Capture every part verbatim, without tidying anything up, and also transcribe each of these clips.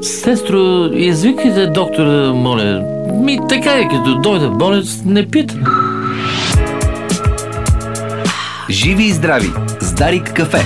Сестро, извикайте доктора, моля. Ми така е, като дойде болец, не пита. Живи и здрави с Дарик кафе.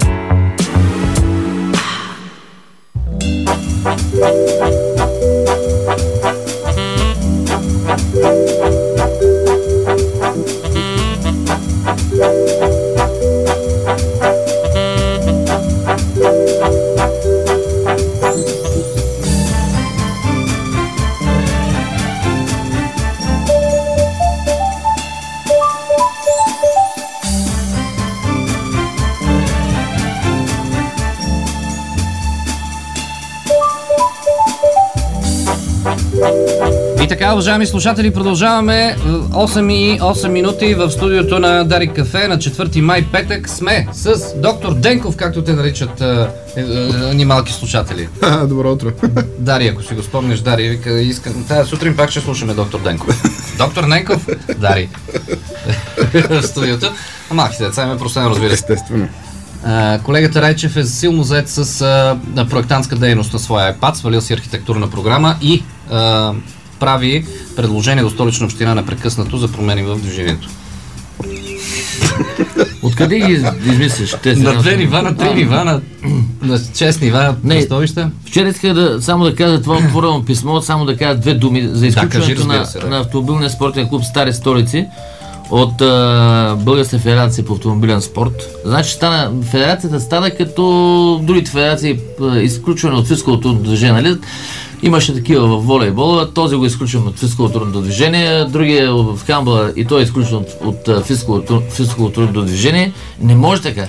И така, уважаеми слушатели, продължаваме осем и осем минути в студиото на Дарик кафе на четвърти май, петък. Сме с доктор Денков, както те наричат ни малки слушатели. Добро утро. Дари, ако си го спомнеш, Дари, вика, искам... Тази сутрин пак ще слушаме доктор Денков. Доктор Денков? Дари. В студиото. А малките деца ме просто не разбира. Естествено. Uh, колегата Райчев е силно зает с uh, проектантска дейност на своя iPad, свалил си архитектурна програма и uh, прави предложение до Столична община непрекъснато за промени в движението. Откъде ги измислиш? На две нива, на три нива, на, на шест нива, на столища. Вчера исках да, само да кажа това отворено писмо, само да кажа две думи за изключването да, на, се, на автомобилния спортен клуб Стари Столици от а, Българска федерация по автомобилен спорт. Значи стана, федерацията стана като другите федерации, изключване от физкултурното движение, нали? Имаше такива в волейбола, този го изключвам от физкултурното движение, другия в хандбала и той е изключен от, от физкултурното движение. Не може така.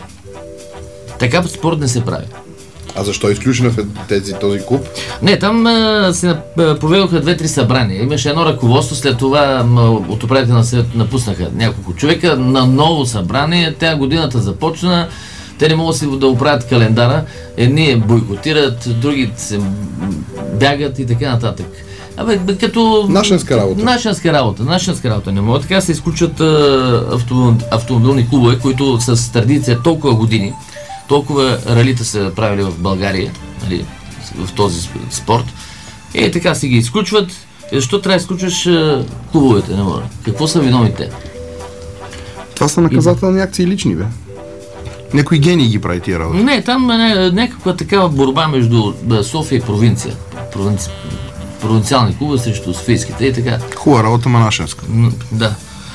Така спорт не се прави. А защо е изключена тези, този клуб? Не, там а, се проведоха две-три събрания. Имаше едно ръководство, след това м, от управителния съвет напуснаха няколко човека. На ново събрание, тя годината започна, те не могат си да оправят календара. Едни бойкотират, други се бягат и така нататък. Абе, като... Нашенска работа. Нашенска работа. Нашенска работа. Не могат така да се изключат а, автомобил, автомобилни клубове, които с традиция толкова години, толкова ралита са правили в България, нали, в този спорт. И така си ги изключват. И защо трябва да изключваш а, клубовете? Не мога. Какво са виновните? Това са наказателни акции лични, бе. Някой гений ги прави тия работи. Не, там е някаква такава борба между София и провинция. Провинци... Провинциални клубове срещу софийските и така. Хубава работа, ма нашенска. Да.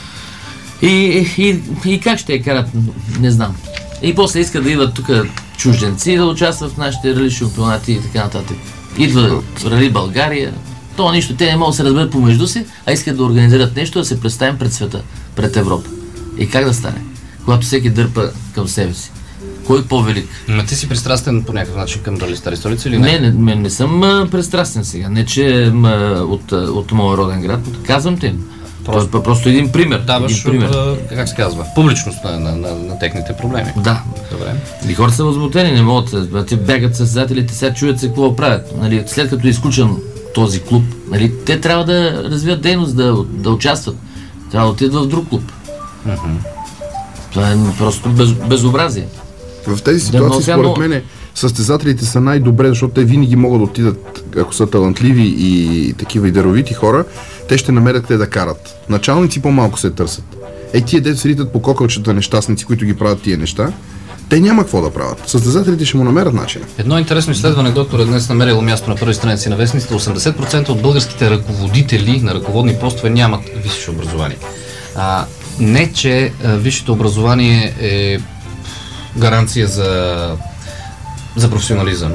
И, и, и как ще я карат, не знам. И после искат да идват тук чужденци да участват в нашите рали шампионати и така нататък. Идва рали България. То нищо, те не могат да се разберат помежду си, а искат да организират нещо, да се представим пред света, пред Европа. И как да стане? Когато всеки дърпа към себе си. Кой е по-велик? Но ти си пристрастен по някакъв начин към рали Стари Столици или не? Не, не, не съм а, пристрастен сега. Не, че а, от, от моя роден град. Казвам те. Просто, просто един пример. Даваш, един пример. А, как се казва? Публичност на, на, на, на техните проблеми. Да. Добре. И хората са възмутени, не могат. Те бягат състезателите, сега чуят се какво правят. Нали, след като е изключен този клуб, нали, те трябва да развият дейност, да, да участват. Трябва да отидат в друг клуб. Uh-huh. Това е просто без, безобразие. В тези ситуации, да, според мен, състезателите са най-добре, защото те винаги могат да отидат, ако са талантливи и такива и даровити хора, те ще намерят къде да карат. Началници по-малко се търсят. Е, тия дето се ритат по кокълчета нещастници, които ги правят тия неща, те няма какво да правят. Състезателите ще му намерят начин. Едно интересно изследване, доктор, е днес намерило място на първи страници на вестниците. осемдесет процента от българските ръководители на ръководни постове нямат висше образование. А, не, че а, висшето образование е гаранция за, за професионализъм,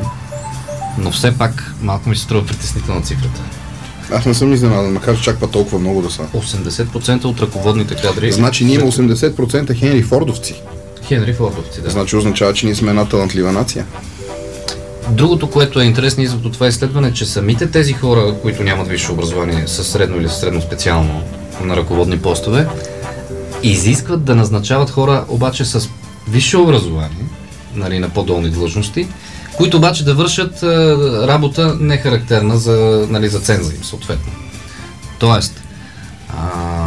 но все пак малко ми се струва притеснителна цифрата. Аз не съм изненадан, макар че чаква толкова много да са. осемдесет процента от ръководните кадри... Значи ние има осемдесет процента Хенри Фордовци. Хенри Фордовци, да. Значи означава, че ние сме една талантлива нация. Другото, което е интересно извод от това изследване, е, че самите тези хора, които нямат висше образование, със средно или средно специално на ръководни постове, изискват да назначават хора обаче с висше образование, нали, на по-долни длъжности, които обаче да вършат а, работа не характерна за, нали, за ценза им, съответно. Тоест, а,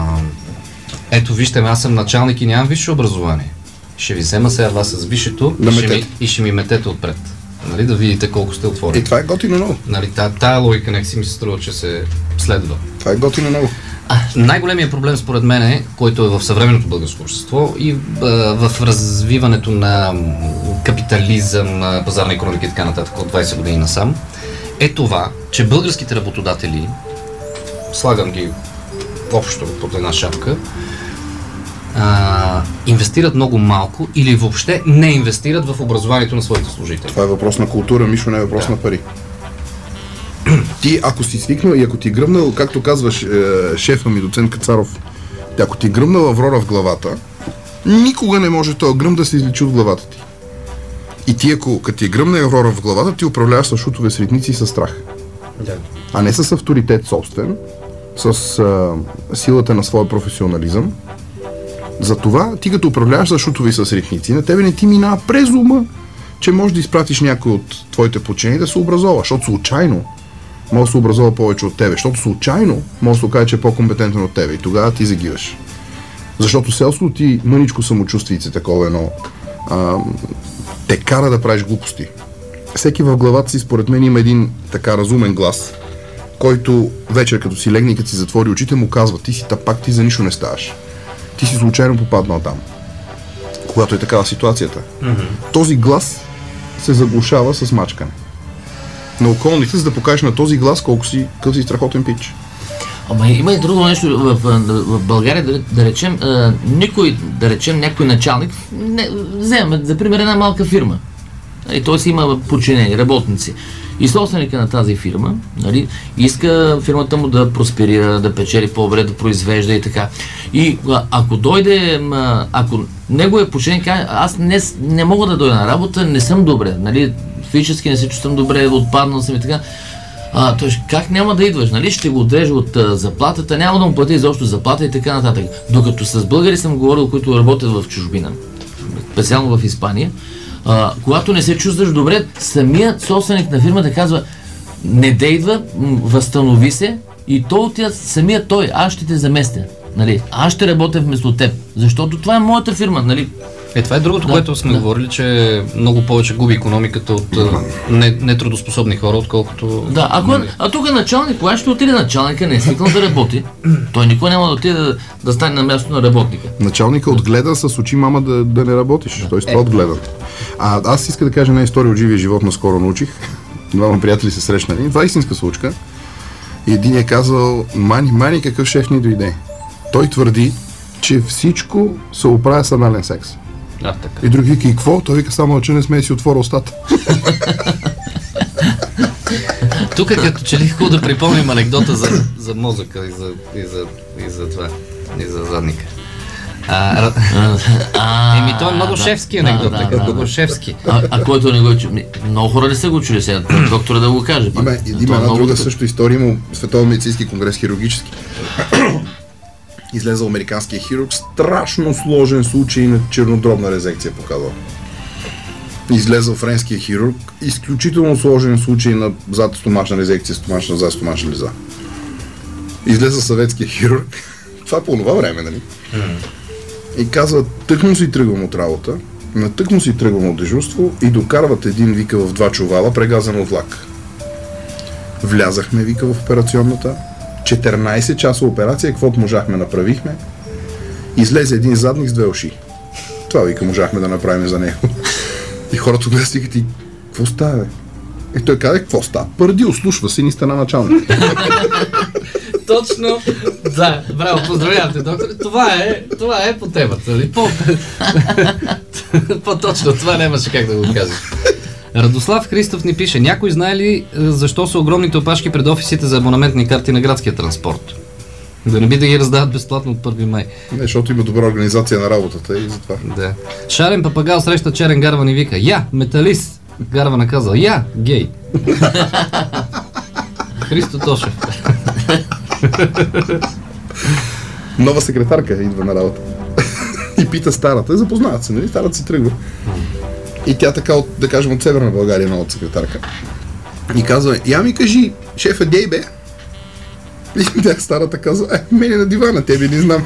ето вижте, аз съм началник и нямам висше образование. Ще ви взема сега вас с висшето да ще ми, и ще ми метете отпред. Нали, да видите колко сте отворени. И това е готино много. Нали, тая логика не си ми се струва, че се следва. Това е готино много. А, най-големият проблем според мен е, който е в съвременното българско общество и а, в развиването на капитализъм, на пазарна икономика и така нататък от двайсет години насам, е това, че българските работодатели, слагам ги общо под една шапка, а, инвестират много малко или въобще не инвестират в образованието на своите служители. Това е въпрос на култура, Мишо, не е въпрос да. на пари. Ти, ако си свикнал и ако ти гръмнал, както казваш е, шефа ми, доцент Кацаров, ако ти гръмнал Аврора в главата, никога не може този гръм да се изличи от главата ти. И ти, ако като ти гръмне Аврора в главата, ти управляваш с шутове с ритници и с страх. Да. А не с авторитет собствен, с а, силата на своя професионализъм. Затова ти като управляваш с шутове и с ритници, на тебе не ти минава през ума, че можеш да изпратиш някой от твоите подчинени да се образова, защото случайно може да се образова повече от тебе, защото случайно може да се окаже, че е по-компетентен от тебе и тогава ти загиваш. Защото селството ти мъничко самочувствице, такова едно, а, те кара да правиш глупости. Всеки в главата си, според мен, има един така разумен глас, който вечер, като си легне и като си затвори очите, му казва: ти си тапак, ти за нищо не ставаш. Ти си случайно попаднал там. Когато е такава ситуацията. Mm-hmm. Този глас се заглушава с мачкане на околните, за да покажеш на този глас колко си, къв си страхотен пич. Ама има и друго нещо в, в, в България, да, да речем, а, никой, да речем, някой началник, не, вземем, за пример, една малка фирма. И той си има подчинени, работници. И собственика на тази фирма, нали, иска фирмата му да просперира, да печели по-добре, да произвежда и така. И а, ако дойде, а, ако него е подчинен, аз не, не мога да дойда на работа, не съм добре, нали, физически не се чувствам добре, отпаднал съм и така. А, той как няма да идваш, нали? Ще го отрежа от а, заплатата, няма да му плати изобщо заплата и така нататък. Докато с българи съм говорил, които работят в чужбина, специално в Испания, а, когато не се чувстваш добре, самият собственик на фирмата казва: не дейдва, възстанови се, и то отива самият той: аз ще те заместя, нали? Аз ще работя вместо теб, защото това е моята фирма, нали? Е, това е другото, да, което сме да. говорили, че много повече губи икономиката от нетрудоспособни хора, отколкото... Да, ако, а тук началник, кога ще отиде началника, не е свикнал да работи, той никой няма да отиде да, да стане на място на работника. Началника отгледа с очи мама да, да не работиш, да. той с това е. отгледа. А аз иска да кажа една история от живия живот, наскоро научих. Двама приятели се срещнали, това е истинска случка. И един е казал: мани, мани, какъв шеф ни дойде. Той твърди, че всичко се оправя с анален секс. А, така. И друг вика: и какво? Той вика: само че не сме си отворил устата. Тук като че ли хубаво да припомним анекдота за, за мозъка и за, и, за, и за това, и за задника. А, а, Еми, той е много шефски анекдот, да, така, да, много да. шефски. А, а който не го е чу... Много хора не са го чули сега, доктора да го каже. Има, има една друга също история, има Световен медицински конгрес хирургически. Излезъл американския хирург, страшно сложен случай на чернодробна резекция показал. Излезъл френския хирург, изключително сложен случай на зад стомашна резекция, стомашна зад стомашна лиза. Излезъл съветския хирург, това е по това време, нали? Mm. И казва: тъкмо си тръгвам от работа, на тъкмо си тръгвам от дежурство и докарват един, вика, в два чувала, прегазан от влак. Влязахме, вика, в операционната. четиринайсет часа операция, каквото можахме направихме. Излезе един задник с две уши. Това, вика, можахме да направим за него. И хората гледат си и: какво става, бе? И той каза: какво става? Пърди, ослушва си, ни стана началник. Точно, да, браво, поздравявам те, доктор. Това е, това е по темата, нали? По... По-точно, това нямаше как да го кажеш. Радослав Христов ни пише: някой знае ли защо са огромните опашки пред офисите за абонаментни карти на градския транспорт? Да не би да ги раздават безплатно от първи май. Не, защото има добра организация на работата и затова. Да. Шарен папагал среща черен гарван и вика: я, металист! Гарвана казал: я, гей! Христо Тошев. Нова секретарка идва на работа. И пита старата. Запознават се, нали? Старата си тръгва. И тя така, от, да кажем, от Северна България, новата секретарка. И казва: я ми кажи, шефа гей бе? И тя старата казва: е, мене на дивана, тебе не знам.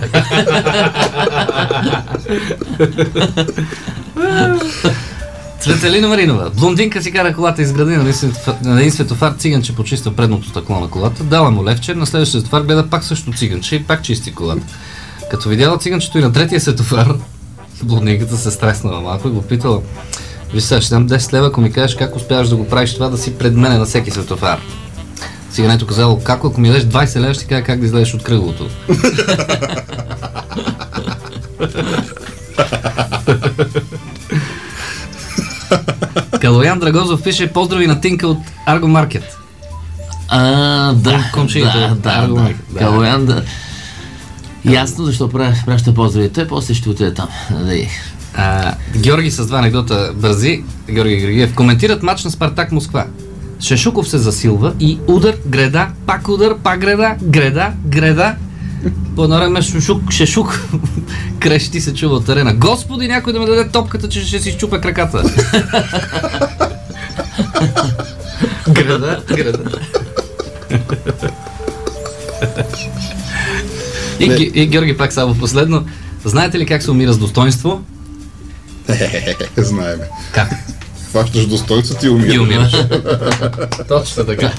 Светелина Маринова. Блондинка си кара колата из градина на, на един светофар, циганче почиства предното стъкло на колата, дала му левче, на следващия светофар гледа пак също циганче и пак чисти колата. Като видяла циганчето и на третия светофар, блондинката се стреснала малко и го питала: виж сега, ще дам десет лева, ако ми кажеш как успяваш да го правиш това, да си пред мене на всеки светофар. Цигането казало: как, ако ми дадеш двайсет лева, ще кажа как да излезеш от кръглото. Калоян Драгозов пише: поздрави на Тинка от Арго Маркет. А, да, да, да, да. Калоян, да. Ясно защо праща поздрави. Той после ще отиде там. А, Георги с два анекдота бързи. Георги Георгиев. Коментират матч на Спартак Москва. Шешуков се засилва и удар, греда, пак удар, пак греда, греда, греда. По едно време Шушук, Шешук крещи се чува от арена: Господи, някой да ме даде топката, че ще си щупя краката. Греда, греда. И, и, и Георги пак само последно. Знаете ли как се умира с достоинство? Знаеме. Как? Хващаш достоинството и умираш. И умираш. Точно така.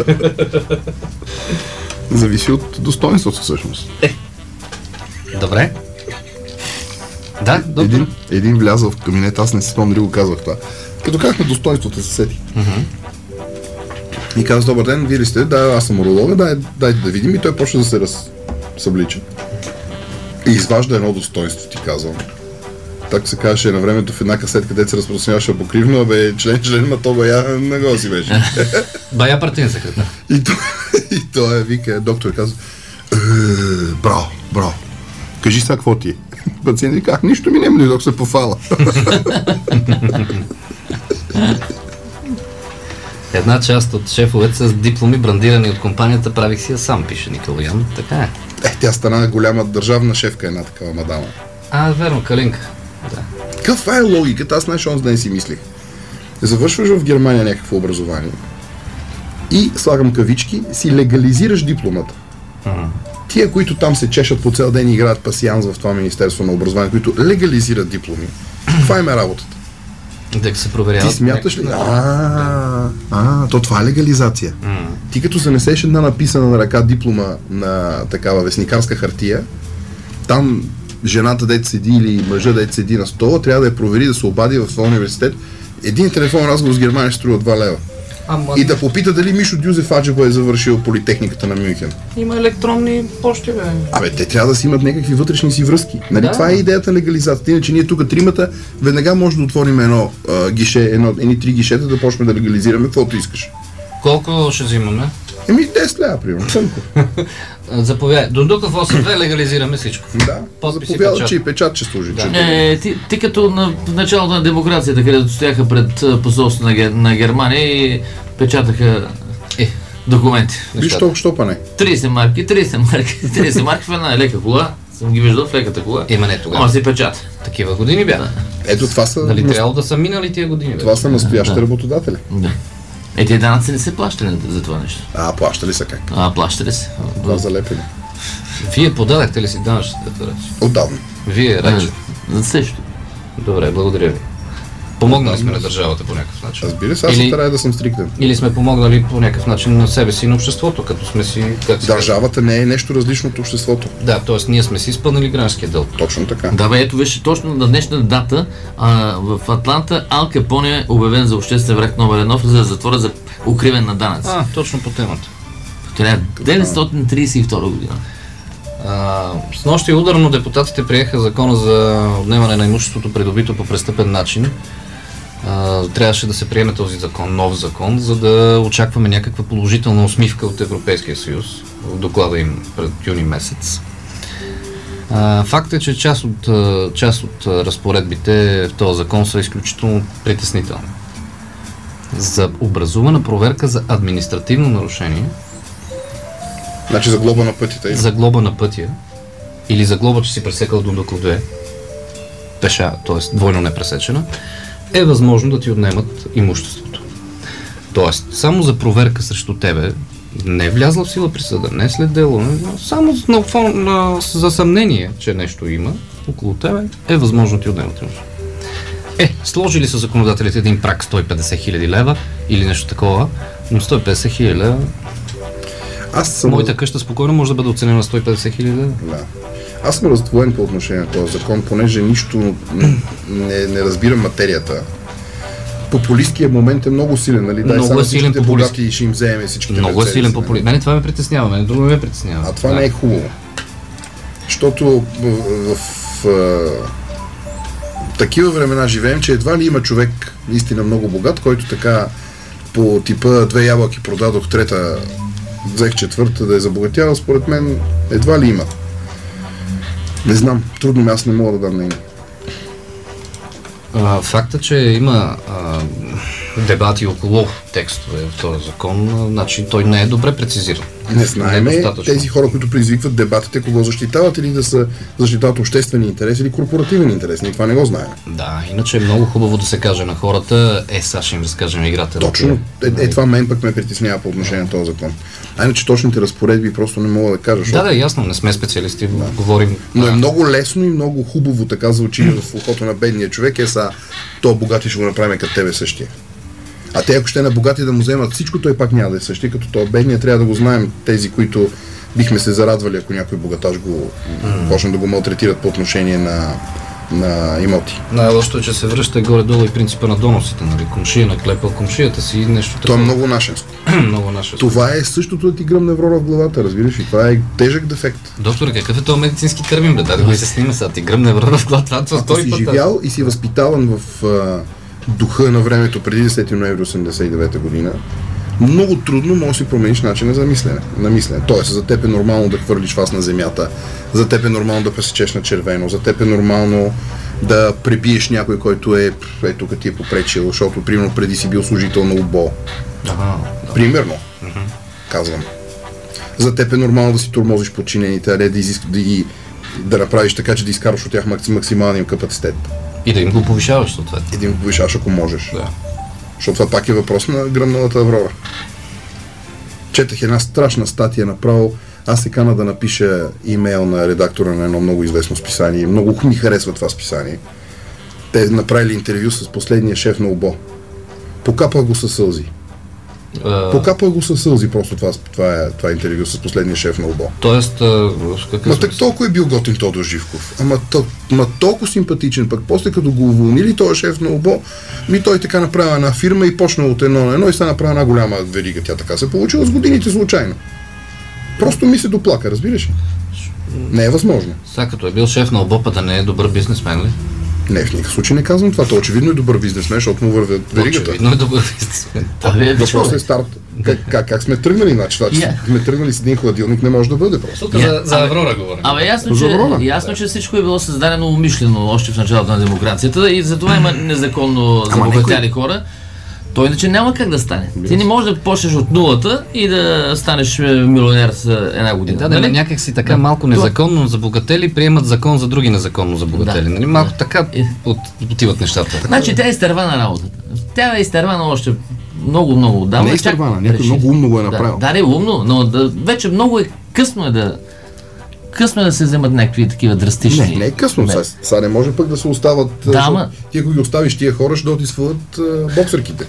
Зависи от достоинството всъщност. Е. Добре. Да, доктор. Един, един влязъл в кабинет, аз не си спомня дали го казвах това. Като казахме достоинството, се сети. Uh-huh. И казва: добър ден, вие ли сте? Да, аз съм уролога, дай, дайте да видим. И той почва да се раз... съблича. И изважда едно достоинство, ти казвам. Така се казваше на времето в една касетка, където се разпространяваше покривно, бе, член, член, ма то бая, не го си беше. Бая партиен секретар. И той, и той вика, доктор казва: браво, браво. Кажи сега какво ти е. Пациент ви казва: нищо ми нема, док се пофала. Една част от шефовете с дипломи, брандирани от компанията, правих си я сам, пише Николаян. Така е. Е, тя стана голяма държавна шефка, една такава мадама. А, верно, Калинка. Да. Каква е логиката? Аз най-шонс да не си мислих. Завършваш в Германия някакво образование и, слагам кавички, си легализираш дипломата. Uh-huh. Тия, които там се чешат по цял ден и играят пасианс в това Министерство на образование, които легализират дипломи, каква им е работата? Да се проверяват. Ти смяташ ли? А, а, то това е легализация. Mm. Ти като занесеш една написана на ръка диплома на такава вестникарска хартия, там жената дете седи или мъжа дете седи на стола, трябва да я провери, да се обади в своя университет. Един телефон разговор с Германия ще струва два лева. А, и да попита дали Мишо Дюзеф Аджеба е завършил политехниката на Мюнхен. Има електронни почти, бе. Абе, те трябва да си имат някакви вътрешни си връзки. Нали, да. Това е идеята на легализацията. Иначе ние тук тримата веднага може да отворим едно а, гише, едно, едни три гишета, да почнем да легализираме каквото искаш. Колко ще взимаме? Еми десет лева, примерно. Заповядай. Дондуков осем две легализираме всичко. Да. Заповяда, че и печат ще служи. Да. Е, ти, ти като на в началото на демокрацията, където стояха пред посолството на, Гер, на Германия и печатаха е, документи. Виж, що, що па не? трийсет марки, трийсет марки, трийсет марки в една лека кола. Съм ги виждал в леката кола. Има не тогава. Ама си печат. Такива години бяха. Да. Ето това са... Дали нас... трябвало да са минали тия години? Това бе? Са настоящи да. Работодатели. Да. Е, тия данъци не се плащали за това нещо. А, плащали са как? А, плащали се. Това залепени. Вие подадахте ли си данъчната декларация? Отдавна. Вие, рече. За също. Добре, благодаря ви. Помогнали сме на държавата по някакъв начин. Разбира се, аз се трябва да съм стриктен. Или сме помогнали по някакъв начин на себе си и на обществото, като сме си... Как държавата не е нещо различно от обществото. Да, т.е. ние сме си изпълнили гражданския дълг. Точно така. Да, бе, ето виж, точно на днешна дата а, в Атланта Ал Капоне е обявен за обществен враг номер едно за затвора за укриване на данъци. А, точно по темата. Това е деветстотин трийсет и втора година. А, с нощи ударно депутатите приеха закона за отнемане на имуществото, придобито по престъпен начин. Uh, трябваше да се приеме този закон, нов закон, за да очакваме някаква положителна усмивка от Европейския съюз в доклада им пред юни месец. Uh, факт е, че част от, uh, част от uh, разпоредбите в този закон са изключително притеснителни. За образувана проверка за административно нарушение. Значи за глоба на пътя. За глоба на пътя. Или за глоба, че си пресекал Дондуков две. Пеша, т.е. двойно непресечена. Е възможно да ти отнемат имуществото. Тоест, само за проверка срещу тебе, не е влязла в сила присъда, не след дело, само на, на, за съмнение, че нещо има около тебе, е възможно да ти отнемат имуществото. Е, сложили са законодателите един прак сто и петдесет хиляди лева или нещо такова, но сто и петдесет хиляди лева. Аз съм... Моята къща спокойно може да бъде оценена на сто и петдесет хиляди лева. Да. Аз съм раздвоен по отношение на този закон, понеже нищо не, не разбирам материята. Популистският момент е много силен, нали? Дай много само е силен всичките популист. богати и ще им вземе всичките. Много е силен популист. Мене това ме притеснява, мене друго ме притеснява. А това да. не е хубаво. Защото в, в, в, в такива времена живеем, че едва ли има човек наистина много богат, който така по типа две ябълки продадох, трета взех четвърта да е забогатява, според мен едва ли има. Не знам, трудно ми, аз не мога да дам на име. А, факта, че има а, дебати около текстове в този закон, а, значи той не е добре прецизиран. Не знаеме е тези хора, които предизвикват дебатите, кого защитават, или да са защитават обществени интереси или корпоративен интерес. Ние това не го знаем. Да, иначе е много хубаво да се каже на хората, е, сега ще им разкажем играта. Точно, е, е, това мен пък ме притеснява по отношение на този закон. А иначе точните разпоредби просто не мога да кажа. Защото... Да, да, ясно, не сме специалисти, да. Говорим. Но е много лесно и много хубаво така звучи в ухото на бедния човек, е са, то богати ще го направим като тебе същия. А те, ако ще на богати да му вземат всичко, той пак няма да е същия, като това бедния, трябва да го знаем, тези, които бихме се зарадвали, ако някой богаташ го mm. почне да го малтретират по отношение на, на имоти. Най-лошото е, че се връща горе-долу и принципа на доносите, нали? Комшия наклепал комшията си и нещо такова. Това е много нашенско. много нашенско. Това е същото да ти гръмне врора в главата, разбираш ли? Това е тежък дефект. Доктор, какъв е този медицински термин, бе? Да, да го се снима сега, ти гръмне врора в главата. Това Ако си живял и си възпитаван в а, духа на времето преди десети ноември осемдесет и девета година, много трудно можеш да си промениш начина за мислене, на мислене. Тоест, за теб е нормално да хвърлиш вас на земята, за теб е нормално да пресечеш на червено, за теб е нормално да пребиеш някой, който е, ето като ти е попречил, защото, примерно, преди си бил служител на УБО. Ага, да. Примерно, uh-huh. казвам. За теб е нормално да си тормозиш подчинените, а не да, изиск... да, ги... да направиш така, че да изкараш от тях максималния капацитет. И да им го повишаваш, съответно. И да им го повишаваш, ако можеш. Да. Защото това пак е въпрос на гръмналата Аврора. Четах една страшна статия направо. Аз се кана да напиша имейл на редактора на едно много известно списание. Много ми харесва това списание. Те направили интервю с последния шеф на УБО. Покапах го със сълзи. Uh... Покапах го със сълзи просто това, това, е, това е интервю с последния шеф на УБО. Тоест, uh, какъв Ма так толкова е бил готин Тодор Живков. Ама то, ма толкова симпатичен, пък после като го уволнили този шеф на УБО, ми той така направи една фирма и почна от едно на едно и стана направи една голяма верига. Тя така се получила с годините случайно. Просто ми се доплака, разбираш ли? Не е възможно. Сега като е бил шеф на УБО, да не е добър бизнесмен ли? Не, в никакъв случай не казвам това. Той очевидно е добър бизнесмен, защото му вървят веригата. Очевидно е добър бизнесмен. Въпросът е старт. Как, как, как сме тръгнали? Значи, това, че yeah. сме тръгнали с един хладилник, не може да бъде просто. Тук yeah. за, за Аврора говорим. Абе, ясно, че, ясно, че всичко е било създадено умишлено още в началото на демокрацията и затова има незаконно забогатяли някой... хора. Той иначе няма как да стане. Ти не можеш да почнеш от нулата и да станеш милионер с една година. Да, да, нали? Някак си така да. Малко незаконно забогатели приемат закон за други незаконно забогатели. Да. Нали? Малко да. Така от, отиват нещата. Значи тя е изтървана работата. Тя е изтървана още много, много отдавна. Не е изтървана, някой много умно го е направил. Да, да, не е умно, но да, вече много е късно е да късно е да се вземат някакви такива драстични. Не, не е късно. Сега, сега не може пък да се остават. Да, ма... Ти ако ги оставиш тия хора, ще да отисват боксерките.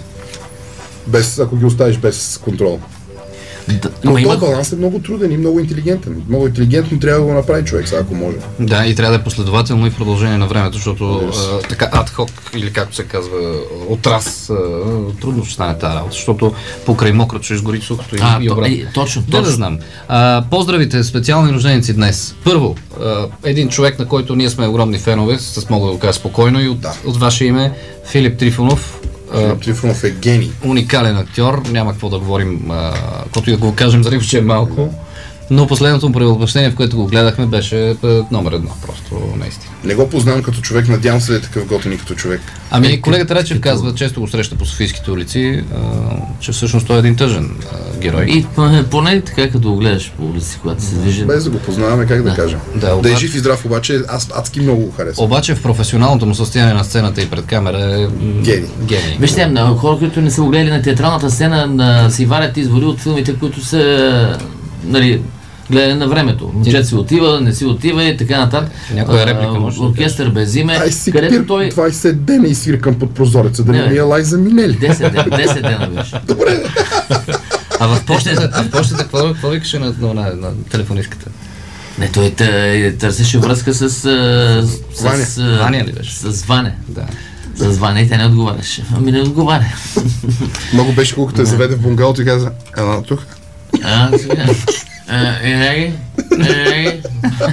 Без, ако ги оставиш без контрол. Да, но този има... баланс е много труден и много интелигентен. Много интелигентно трябва да го направи човек, сега ако може. Да, и трябва да е последователно и в продължение на времето, защото yes. а, така адхок, или както се казва, отраз, а, трудно ще стане тази работа, защото покрай мокрото ще изгори сухото и, и обратно. Е, точно, да, да знам. А, поздравите, специални рожденици днес. Първо, а, един човек, на който ние сме огромни фенове, с мога да го кажа спокойно и от, да. От ваше име, Филип Трифонов. Филип Трифонов е гений. Уникален актьор, няма какво да говорим, каквото и да го кажем за него, че е малко. Но последното му превъплъщение, в което го гледахме, беше номер едно, просто наистина. Не го познавам като човек, надявам се да е такъв готин и като човек. Ами е, колегата Речев като... казва, често го среща по софийските улици, а, че всъщност той е един тъжен а, герой. И поне така като го гледаш по улици, когато се движи. Без да го познаваме, как да, да кажем. Да, обаче... да е жив и здрав, обаче аз адски много го харесвам. Обаче в професионалното му състояние на сцената и пред камера е гений. гений. Вижте, на хора, които не са го гледали на театралната сцена, на, си варят извори от филмите, които са, нали, гледане на времето. Момчет си отива, не си отива и така нататък. Някоя реплика може. Оркестър без име, Ай си където той... двайсет дена и свиркам под прозореца, да не ми е лай заминели. десет дена, десет дена беше. Добре. А в почтата, а в почтата какво, какво викаше на, на, на, на телефонистката? Не, той тъ, търсеше връзка с... с, Ваня. с Ваня ли беше? С Ваня. Да. С Ваня и тя не отговаряше. Ами не отговаря. Много беше колко те заведе в бунгалото и каза, ела тук. А, сега. Ераги? Ераги?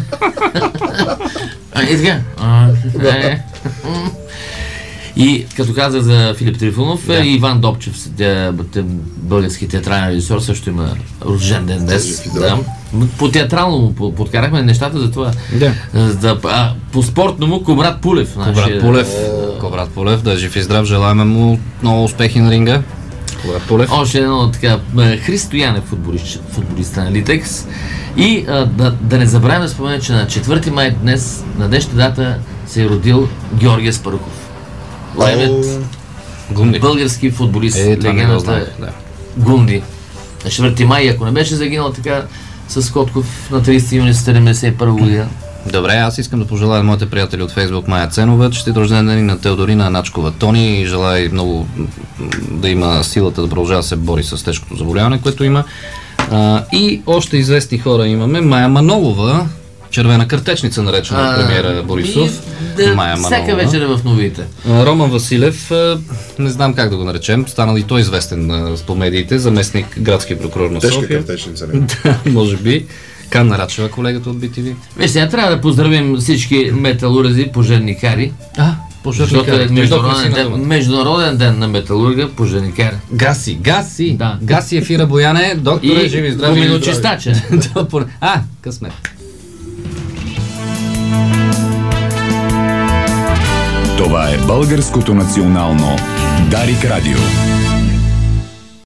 И така. И като казах за Филип Трифонов, да. Иван Добчев, български театрален режисьор, също има рожден ден днес. Да. По театрално му подкарахме нещата за това. Да. За, а, по спортно му Кобрат Пулев. Кобрат нашия... Пулев, Кобрат Пулев, да е жив и здрав, желаем му много успехи на ринга. Кобрат Пулев. Още едно така, Христо Янев, футболист, футболист на Литекс. И а, да, да не забравяме да спомене, че на четвърти май днес, на днешната дата, се е родил Георги Аспарухов. Лайвет, български футболист, е, легендата да. Гунди. На четвърти май, ако не беше загинал така с Котков на трийсети юни седемдесет и първа година. Добре, аз искам да пожелая на моите приятели от Фейсбук Майя Ценова, честит рожден ден на Теодорина Начкова Тони и желая много да има силата да продължава да се бори с тежкото заболяване, което има. А, и още известни хора имаме. Майя Манолова, червена картечница, наречена от премиера Борисов. И, да, Майя Манолова. Всяка вечер в новите. Роман Василев, не знам как да го наречем, станал и той известен по медиите, заместник градски прокурор на София. Тежка картечница, не? Да, може би. Кан Нарачева, колегата от би ти ви. Виж, сега трябва да поздравим всички металурзи, пожарникари. А, пожарникари. Е международен, ден, международен ден на металурга, пожарникари. Гаси, гаси. Да. Гаси Ефира Бояне, докторе, и живи здрави. Гуминочистаче. А, късмет. Това е Българското национално Дарик Радио.